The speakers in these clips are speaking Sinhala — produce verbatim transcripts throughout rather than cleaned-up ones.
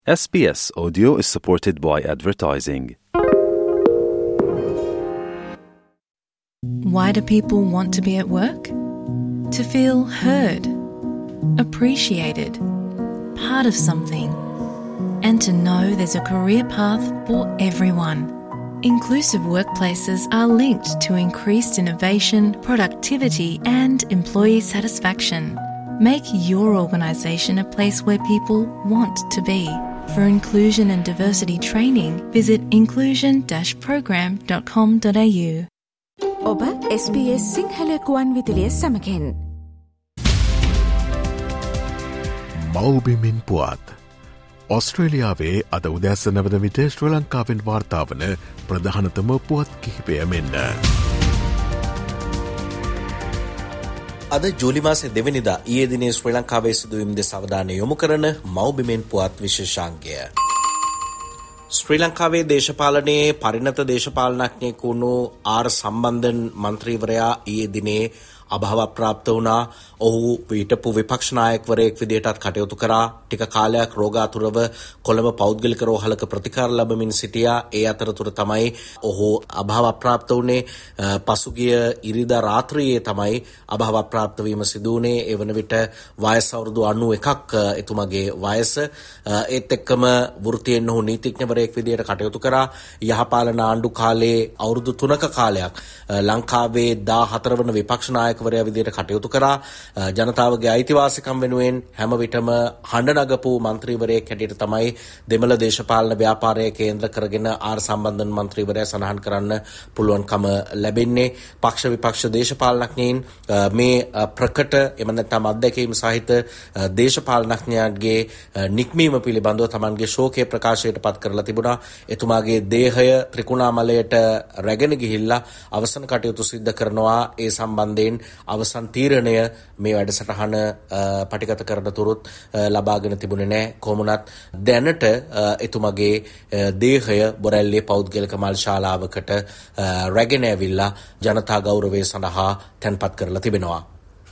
S B S Audio is supported by advertising. Why do people want to be at work? To feel heard, appreciated, part of something, and to know there's a career path for everyone. Inclusive workplaces are linked to increased innovation, productivity, and employee satisfaction. Make your organisation a place where people want to be. For inclusion and diversity training, visit inclusion dash program dot com dot a u. ඔබ S B S සිංහල ගුවන් විදුලිය සමගින් මව්බිමින් පුවත් ඔස්ට්‍රේලියාවේ අද උදෑසන වන විට ශ්‍රී ලංකාවෙන් වාර්තා වන ප්‍රධානතම පුවත් කිහිපය මෙන්න. අද ජූලි මාසේ දෙවනිදා ඊයේ දිනේ ශ්‍රී ලංකාවේ සිදුවීම් දෙස අවධානය යොමු කරන මව්බිමෙන් පුවත් විශේෂාංගය. ශ්‍රී ලංකාවේ දේශපාලනයේ පරිණත දේශපාලනඥයෙකු වුණු ආර් සම්බන්ධන් මන්ත්‍රීවරයා ඊයේ දිනේ අභාව ප්‍රාප්ත වුණා. ඔහු හිටපු විපක්ෂ නායකවරයෙක් විදිහටත් කටයුතු කරා. ටික කාලයක් රෝගාතුරව කොළඹ පෞද්ගලික රෝහලක ප්‍රතිකාර ලැබමින් සිටියා. ඒ අතරතුර තමයි ඔහු අභාව ප්‍රාප්ත වුණේ. පසුගිය ඉරිදා රාත්‍රියේ තමයි අභාව ප්‍රාප්ත වීම සිදු වුණේ. ඒ වන විට වයස අවුරුදු අනූ එකක් එතුමගේ වයස. ඒත් එක්කම වෘත්තියෙන් ඔහු නීතිඥවරයෙක් විදිහට කටයුතු කරා. යහපාලන ආණ්ඩු කාලේ අවුරුදු තුනක කාලයක් ලංකාවේ දාහතර වන විපක්ෂ නායකවරයා විදිහට කටයුතු කරා. ජනතාවගේ අයිතිවාසිකම් වෙනුවෙන් හැම විටම හඬ නගපු මන්ත්‍රීවරයෙක් හැටියට තමයි දෙමළ දේශපාලන ව්‍යාපාරය කේන්ද්‍ර කරගෙන ආර් සම්බන්ධන් මන්ත්‍රීවරයා සඳහන් කරන්න පුළුවන්කම ලැබෙන්නේ. පක්ෂ විපක්ෂ දේශපාලනඥයින් මේ ප්‍රකට එම නැත්නම් අත්දැකීම් සහිත දේශපාලනඥයන්ගේ නික්මීම පිළිබඳව තමන්ගේ ශෝකයේ ප්‍රකාශයට පත් කරලා තිබුණා. එතුමාගේ දේහය ත්‍රිකුණාමලයට රැගෙන ගිහිල්ලා අවසන් කටයුතු සිද්ධ කරනවා. ඒ සම්බන්ධයෙන් අවසන් තීරණය මේ වැඩසටහන පටිගත කරන තුරුත් ලබාගෙන තිබුණේ නැහැ. කොමුණත් දැනට එතුමගේ දේහය බොරැල්ලේ පෞද්ගලික මල් ශාලාවකට රැගෙන ඇවිල්ලා ජනතා ගෞරවය සඳහා තැන්පත් කරලා තිබෙනවා.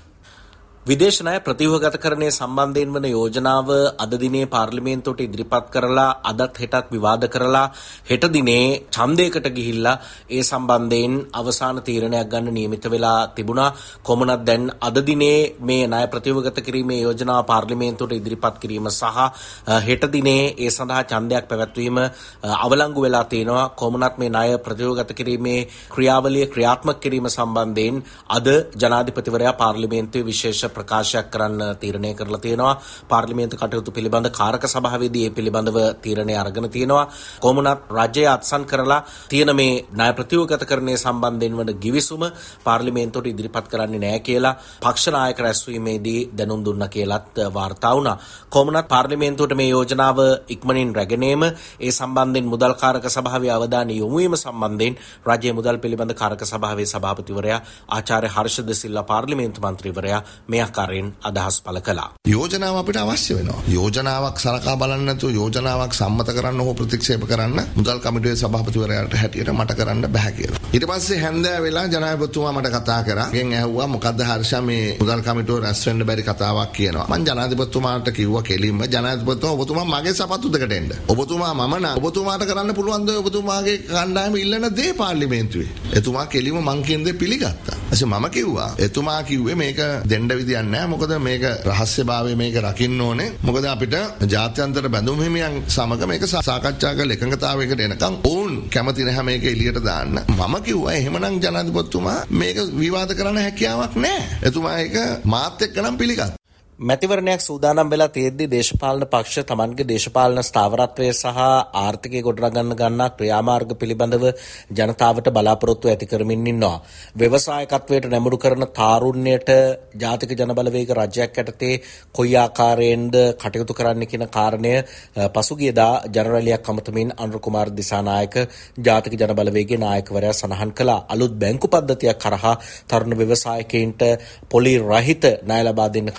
විදේශ ණය ප්‍රතිව්‍යුහගතකරණය සම්බන්ධයෙන් වන යෝජනාව අද දිනේ පාර්ලිමේන්තුවට ඉදිරිපත් කරලා අදත් හෙටත් විවාද කරලා හෙට දිනේ ඡන්දයකට ගිහිල්ලා ඒ සම්බන්ධයෙන් අවසාන තීරණයක් ගන්න නියමිත වෙලා තිබුණා. කොමුණත් දැන් අද දිනේ මේ ණය ප්‍රතිව්‍යුහගත කිරීමේ යෝජනාව පාර්ලිමේන්තුවට ඉදිරිපත් කිරීම සහ හෙට දිනේ ඒ සඳහා ඡන්දයක් පැවැත්වීම අවලංගු වෙලා තියෙනවා. කොමුණත් මේ ණය ප්‍රතිව්‍යුහගත කිරීමේ ක්‍රියාවලිය ක්‍රියාත්මක කිරීම සම්බන්ධයෙන් අද ජනාධිපතිවරයා පාර්ලිමේන්තුවේ විශේෂ ප්‍රකාශයක් කරන්න තීරණය කරලා තියෙනවා. පාර්ලිමේන්තු කටයුතු පිළිබඳ කාරක සභාවේදී මේ පිළිබඳව තීරණය අරගෙන තියෙනවා. කොමුණත් රජය අත්සන් කරලා තියෙන මේ ණය ප්‍රතිව්‍යුහගතකරණය සම්බන්ධයෙන් වන ගිවිසුම පාර්ලිමේන්තුවට ඉදිරිපත් කරන්නේ නැහැ කියලා පක්ෂ නායක රැස්වීමේදී දැනුම් දුන්නා කියලාත් වාර්තා වුණා. කොමුණත් පාර්ලිමේන්තුවට මේ යෝජනාව ඉක්මනින් රැගෙනීම ඒ සම්බන්ධයෙන් මුදල් කාරක සභාවේ අවධානය යොමු වීම සම්බන්ධයෙන් රජයේ මුදල් පිළිබඳ කාරක සභාවේ සභාපතිවරයා ආචාර්ය හර්ෂ ද සිල්වා පාර්ලිමේන්තු මන්ත්‍රීවරයා මේ ආකාරයෙන් අදහස් පළ කළා. යෝජනාව අපිට අවශ්‍ය වෙනවා. යෝජනාවක් සලකා බලන්න නැතුව යෝජනාවක් සම්මත කරන්න හෝ ප්‍රතික්ෂේප කරන්න මුදල් කමිටුවේ සභාපතිවරයාට හැටියට මට කරන්න බෑ කියලා. ඊට පස්සේ හැන්දෑ වෙලා ජනාධිපතිතුමා මට කතා කරා. ගෙන් ඇහුවා මොකද්ද හර්ෂා මේ මුදල් කමිටුව රැස් වෙන්න බැරි කතාවක් කියනවා. මම ජනාධිපතිතුමාට කිව්වා කෙලින්ම ජනාධිපතිතුමා ඔබතුමා මගේ සපත්තු දෙකට එන්න. ඔබතුමා මම නා ඔබතුමාට කරන්න පුළුවන් ද ඔබතුමාගේ කණ්ඩායම ඉල්ලන දේ පාර්ලිමේන්තුවේ. එතුමා කෙලින්ම මං කියන දේ පිළිගත්තා. ඊට මම කිව්වා එතුමා කිව්වේ මේක දෙන්න විදියක් නැහැ. මොකද මේක රහස්‍යභාවය මේක රකින්න ඕනේ. මොකද අපිට ජාත්‍යන්තර බැඳුම් හිමියන් සමග මේක සාකච්ඡා කරලා එකඟතාවයකට එනකම් ඕන් කැමති නැහැ මේක එළියට දාන්න. මම කිව්වා එහෙමනම් ජනාධිපතිතුමා මේක විවාද කරන්න හැකියාවක් නැහැ. එතුමා ඒක මාත් එක්ක නම් පිළිගත්තා. මැතිවරණයක් සූදානම් වෙලා තියෙද්දී දේශපාලන පක්ෂ තමන්ගේ දේශපාලන ස්ථාවරත්වය සහ ආර්ථිකය ගොඩනගන්න ගන්නා ක්‍රියාමාර්ග පිළිබඳව ජනතාවට බලාපොරොත්තු ඇති කරමින් ඉන්නවා. ව්‍යවසායකත්වයට නැඹුරු කරන තාරුණ්‍යයට ජාතික ජනබලවේග රජයක් යටතේ කොයි ආකාරයෙන්ද කටයුතු කරන්න කියන කාරණය පසුගියදා ජනරැලියක් අමතමින් අනුර කුමාර දිසානායක ජාතික ජනබලවේගයේ නායකවරයා සඳහන් කළා. අලුත් බැංකු පද්ධතියක් කරහා තරුණ ව්‍යවසායකයින්ට පොලි රහිත ණය ලබා දෙන්න කටයුතු කරන්න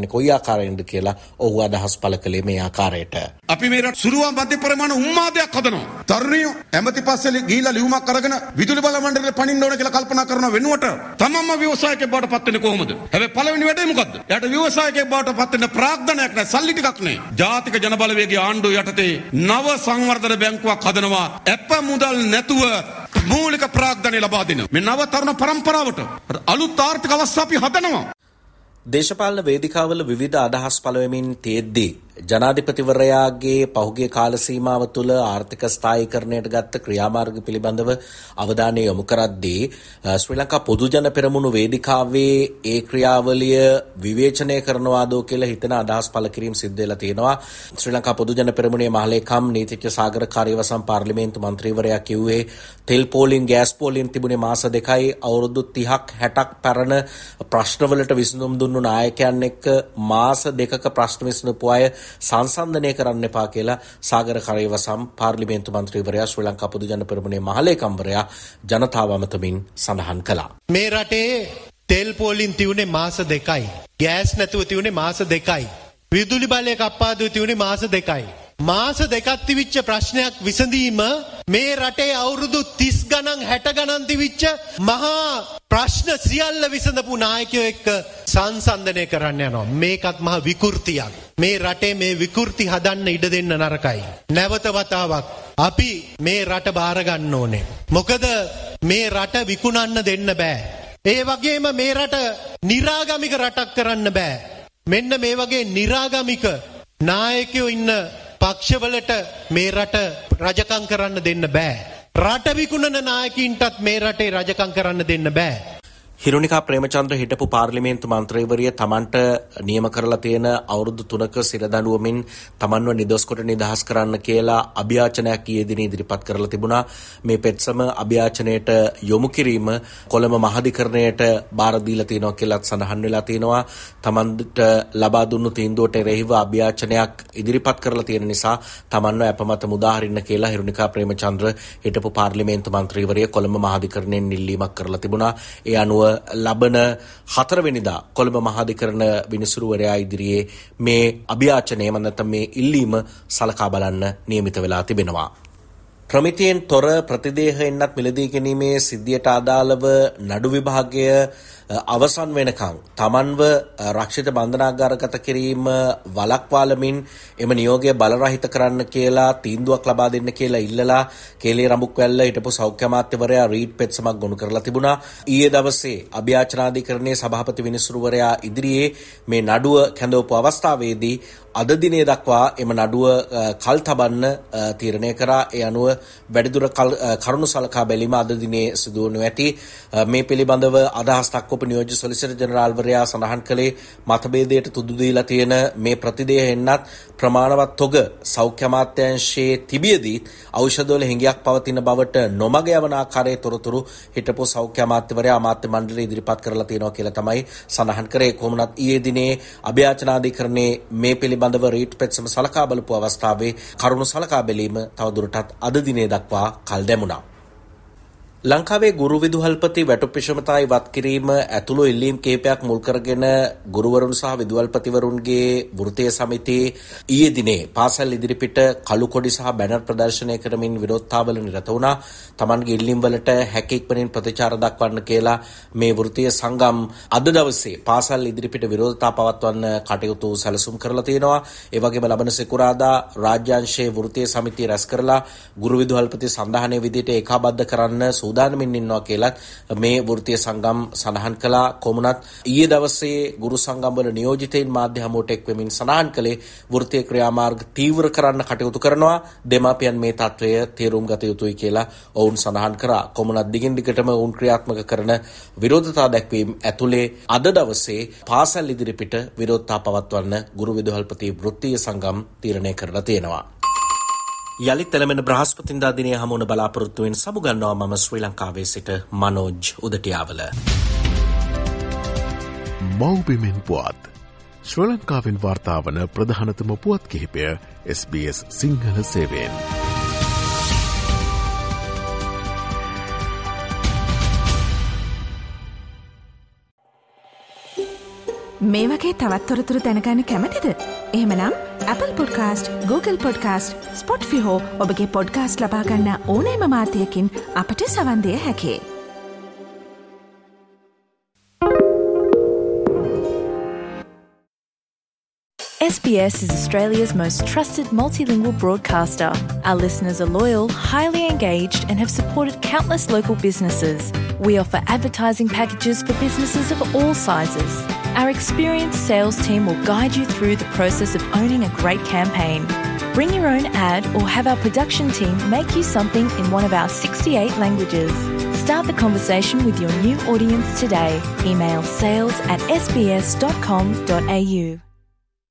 කරන්නේ කොයි ආකාරයෙන්ද කියලා ඔහු අදහස් පළ කළේ මේ ආකාරයට. අපි මේ රට සුළුව මධ්‍ය ප්‍රමාණ උන්මාදයක් හදනවා. තරුණියෝ ඇමති පස්සේ ගිහිලා ලියුමක් අරගෙන විදුලි බල මණ්ඩලෙට පනින්න ඕන කියලා කල්පනා කරන වෙනුවට තමන්ම ව්‍යවසායකයෙක් බවට පත් වෙන්නේ කොහොමද? හැබැයි පළවෙනි වැඩේ මොකද්ද? එයාට ව්‍යවසායකයෙක් බවට පත් වෙන්න ප්‍රාග්ධනයක් නැහැ, සල්ලි ටිකක් නැහැ. ජාතික ජනබලවේගයේ ආණ්ඩුව යටතේ නව සංවර්ධන බැංකුවක් හදනවා. අප මුදල් නැතුව මූලික ප්‍රාග්ධනය ලබා දෙන මේ නව තරුණ පරම්පරාවට අලුත් ආර්ථික අවස්ථා අපි හදනවා. දේශපාලන වේදිකාවල විවිධ අදහස් පළවෙමින් තියෙද්දී ජනාධිපතිවරයාගේ පහුගිය කාල සීමාව තුළ ආර්ථික ස්ථායීකරණයට ගත්ත ක්‍රියාමාර්ග පිළිබඳව අවධානය යොමු කරද්දී ශ්‍රී ලංකා පොදුජන පෙරමුණු වේදිකාවේ ඒ ක්‍රියාවලිය විවේචනය කරනවාදෝ කියලා හිතන අදහස් පළ කිරීම සිද්ධ වෙලා තියෙනවා. ශ්‍රී ලංකා පොදුජන පෙරමුණේ මහලේකම් නීතිඥ සාගර කාර්යවසම් පාර්ලිමේන්තු මන්ත්‍රීවරයා කිව්වේ තෙල් පෝලින් ගෑස් පෝලින් තිබුණේ මාස දෙකයි අවුරුදු තිහක් හැටක් පැරණ ප්‍රශ්නවලට විසඳුම් දුන්නු නායකයන් එක්ක මාස දෙකක ප්‍රශ්න විසඳපු අය සංසන්දනය කරන්න එපා කියලා සාගර කාර්යවසම් පාර්ලිමේන්තු මන්ත්‍රීවරයා ශ්‍රී ලංකා පොදුජන පෙරමුණේ මහලේකම්වරයා ජනතාව අමතමින් සඳහන් කළා. මේ රටේ තෙල් පෝලින් තියුනේ මාස දෙකයි. ගෑස් නැතුව තියුනේ මාස දෙකයි. විදුලි බලය කප්පාදුව තියුනේ මාස දෙකයි. මාස දෙකක් තිවිච්ච ප්‍රශ්නයක් විසඳීම මේ රටේ අවුරුදු තිස් ගණන් හැට ගණන් තිවිච්ච මහා ප්‍රශ්න සියල්ල විසඳපු නායකයෝ එක්ක සංසන්දනය කරන්න යනවා. මේකත් මහා විකෘතියක්. මේ රටේ මේ විකෘති හදන්න ඉඩ දෙන්න නරකයි. නැවත වතාවක් අපි මේ රට බාර ගන්න ඕනේ. මොකද මේ රට විකුණන්න දෙන්න බෑ. ඒ වගේම මේ රට නිරාගමික රටක් කරන්න බෑ. මෙන්න මේ වගේ නිරාගමික නායකයෝ ඉන්න පක්ෂවලට මේ රට රජකම් කරන්න දෙන්න බෑ. රට විකුණන නායකින්ටත් මේ රටේ රජකම් කරන්න දෙන්න බෑ. හිරුනිකා ප්‍රේමචන්ද්‍ර හිටපු පාර්ලිමේන්තු මන්ත්‍රීවරිය තමන්ට නියම කරලා තියෙන අවුරුදු තුනක සිරදඬුවමින් තමන්ව නිදොස් කොට නිදහස් කරන්න කියලා අභියාචනයක් ඊයේ දින ඉදිරිපත් කරලා තිබුණා. මේ පෙත්සම අභියාචනයට යොමු කිරීම කොළඹ මහාධිකරණයට බාර දීලා තියෙනවා කියලාත් සඳහන් වෙලා තියෙනවා. තමන්ට ලබා දුන්නු තීන්දුවට එරෙහිව අභියාචනයක් ඉදිරිපත් කරලා තියෙන නිසා තමන්ව අපමත මුදා හරින්න කියලා හිරුනිකා ප්‍රේමචන්ද්‍ර හිටපු පාර්ලිමේන්තු මන්ත්‍රීවරිය කොළඹ මහාධිකරණයෙන් ඉල්ලීමක් කරලා තිබුණා. ඒ අනුව ලබන හතරවෙනිදා කොළඹ මහාධිකරණ විනිසුරුවරයා ඉදිරියේ මේ අභියාචනය නැත්නම් මේ ඉල්ලීම සලකා බලන්න නියමිත වෙලා තිබෙනවා. ප්‍රමිතියෙන් තොර ප්‍රතිදේහ එන්නත් මිලදී ගැනීමේ සිද්ධියට අදාළව නඩු විභාගය අවසන් වෙනකන් තමන්ව රක්ෂිත බන්ධනාගාරගත කිරීම වළක්වාලමින් එම නියෝගය බලරහිත කරන්න කියලා තීන්දුවක් ලබා දෙන්න කියලා ඉල්ලලා කේලේ රඹුක්වැල්ල හිටපු සෞඛ්‍ය අමාත්‍යවරයා රීඩ් පෙත්සමක් ගොනු කරලා තිබුණා. ඊයේ දවසේ අභියාචනාධිකරණයේ සභාපති විනිසුරුවරයා ඉදිරියේ මේ නඩුව කැඳවපු අවස්ථාවේදී අද දිනේ දක්වා එම නඩුව කල් තබන්න තීරණය කරා. ඒ අනුව වැඩිදුර කරුණු සලකා බැලීම අද දිනේ සිදු වනු ඇති. මේ පිළිබඳව අදහස් දක්වපු නියෝජ්‍ය සොලිසිටර් ජෙනරාල්වරයා සඳහන් කළේ මතභේදයට තුඩු දීලා තියෙන මේ ප්‍රතිදේහ එන්නත් ප්‍රමාණවත් තොග සෞඛ්‍ය අමාත්‍යාංශයේ තිබියදී ඖෂධවල හිඟයක් පවතින බවට නොමග යවන ආකාරයේ තොරතුරු හිටපු සෞඛ්‍ය අමාත්‍යවරයා අමාත්‍ය මණ්ඩලය ඉදිරිපත් කරලා තියෙනවා කියලා තමයි සඳහන් කරේ. කොහොමනත් ඊයේ දිනේ අභියාචනාධිකරණයේ මේ පිළිබඳව රීට් පෙත්සම සලකා බලපු අවස්ථාවේ කරුණු සලකා බැලීම තවදුරටත් අද දිනේ දක්වා කල් දැමුණා. ලංකාවේ ගුරු විදුහල්පති වැටුප් විෂමතා ඉවත් කිරීම ඇතුළු ඉල්ලීම් කිහිපයක් මුල් කරගෙන ගුරුවරුන් සහ විදුහල්පතිවරුන්ගේ වෘත්තීය සමිතිය ඊයේ දිනේ පාසල් ඉදිරිපිට කළු කොඩි සහ බැනර් ප්‍රදර්ශනය කරමින් විරෝධතාවල නිරත වුණා. තමන්ගේ ඉල්ලීම් වලට හැකි ඉක්මනින් ප්‍රතිචාර දක්වන්න කියලා මේ වෘත්තීය සංගම් අද දවසේ පාසල් ඉදිරිපිට විරෝධතා පවත්වන්න කටයුතු සැලසුම් කරලා තියෙනවා. ඒ වගේම ලබන සිකුරාදා රාජ්‍යාංශයේ වෘත්තීය සමිතිය රැස් කරලා ගුරු විදුහල්පති සන්ධානයේ විදිහට ඒකාබද්ධ කරන්න සූදානමින් ඉන්නවා කියලා මේ වෘත්තීය සංගම් සඳහන් කළා. කොමුණත් ඊයේ දවසේ ගුරු සංගම් වල නියෝජිතයින් මාධ්‍ය හමුවට එක් වෙමින් සඳහන් කළේ වෘත්තීය ක්‍රියාමාර්ග තීව්‍ර කරන්න කටයුතු කරනවා. දෙමාපියන් මේ තත්ත්වය තේරුම් ගත යුතුයි කියලා ඔවුන් සඳහන් කරා. කොමුණත් දිගින් දිගටම ඔවුන් ක්‍රියාත්මක කරන විරෝධතා දැක්වීම ඇතුලේ අද දවසේ පාසල් ඉදිරිපිට විරෝධතා පවත්වන්න ගුරු විදුහල්පති වෘත්තීය සංගම් තීරණය කරලා තියෙනවා. යළිත් එළමෙන බ්‍රහස්පතින්දා දිනය හමුවන බලාපොරොත්තුවෙන් සමුගන්නවා මම ශ්‍රී ලංකාවේ සිට මනෝජ් උදටියාවල. මව්බිමෙන් පුවත් ශ්‍රී ලංකාවෙන් වාර්තාවන ප්‍රධානතම පුවත් කිහිපය එස් බී එස් සිංහල සේවයෙන්. මේ වගේ තවත් තොරතුරු දැනගන්න කැමතිද? එහෙමනම් Apple Podcast, Google Podcast, Spotify හෝ ඔබගේ පොඩ්කාස්ට් ලබා ගන්න ඕනෑම මාධ්‍යයකින් අපට සවන් දිය හැකියි. S B S is Australia's most trusted multilingual broadcaster. Our listeners are loyal, highly engaged, and have supported countless local businesses. We offer advertising packages for businesses of all sizes. Our experienced sales team will guide you through the process of owning a great campaign. Bring your own ad or have our production team make you something in one of our sixty-eight languages. Start the conversation with your new audience today. Email sales at s b s dot com dot a u.